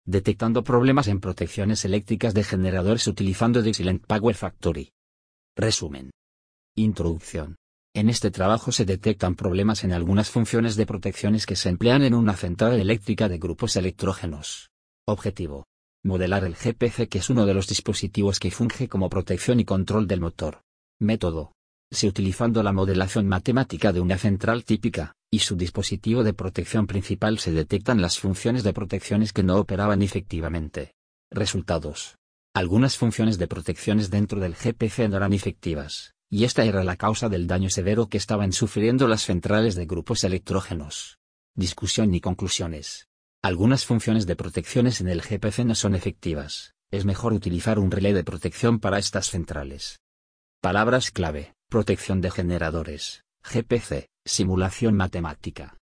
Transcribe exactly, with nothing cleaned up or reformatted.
detectando problemas en protecciones eléctricas de generadores utilizando The Silent Power Factory. Resumen. Introducción. En este trabajo se detectan problemas en algunas funciones de protecciones que se emplean en una central eléctrica de grupos electrógenos. Objetivo. Modelar el G P C, que es uno de los dispositivos que funge como protección y control del motor. Método. Se utilizando la modelación matemática de una central típica, y su dispositivo de protección principal se detectan las funciones de protecciones que no operaban efectivamente. Resultados. Algunas funciones de protecciones dentro del G P C no eran efectivas, y esta era la causa del daño severo que estaban sufriendo las centrales de grupos electrógenos. Discusión y conclusiones. Algunas funciones de protecciones en el G P C no son efectivas, es mejor utilizar un relé de protección para estas centrales. Palabras clave: protección de generadores, G P C, simulación matemática.